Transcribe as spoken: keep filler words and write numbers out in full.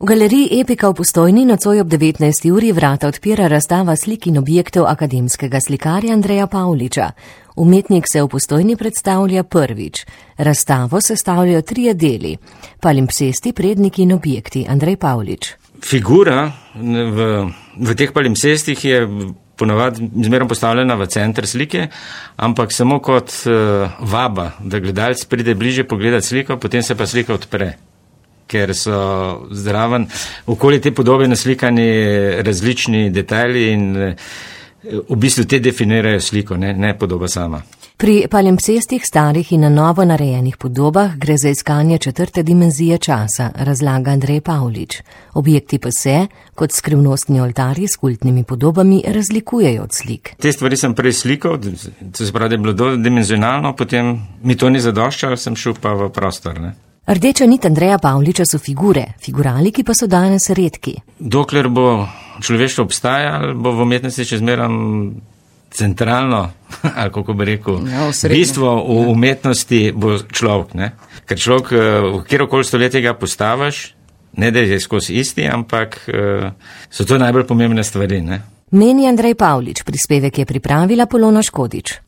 V galeriji Epika v Postojni nocoj ob devetnajsti uri vrata odpira razstava slik in objektov akademskega slikarja Andreja Pavliča. Umetnik se v Postojni predstavlja prvič. Razstavo sestavljajo trije deli. Palimpsesti, predniki in objekti. Andrej Pavlič. Figura v, v teh palimpsestih je ponavadi zmerno postavljena v center slike, ampak samo kot uh, vaba, da gledalec pride bliže pogledati sliko, potem se pa slika odpre. Ker so zraven okoli te podobe naslikani različni detajli in v bistvu te definirajo sliko, ne, ne podoba sama. Pri palimpsestih starih in na novo narejenih podobah gre za iskanje četrte dimenzije časa, razlaga Andrej Pavlič. Objekti pa se, kot skrivnostni oltarji s kultnimi podobami, razlikujejo od slik. Te stvari sem prej slikal, to se pravi, da je bilo dimenzionalno, potem mi to ni zadoščalo, sem šel pa v prostor, ne. Rdeča nit Andreja Pavliča so figure, figuraliki pa so danes redki. Dokler bo človeštvo obstajalo, bo v umetnosti čezmeram centralno, ali kako bi rekel, ja, bistvo v umetnosti bo človek, ne? Ker človek, v kjerokoli stoletje ga postaviš, ne da je skozi isti, ampak so to najbolj pomembne stvari, ne? Meni Andrej Pavlič, prispevek je pripravila Polona Škodič.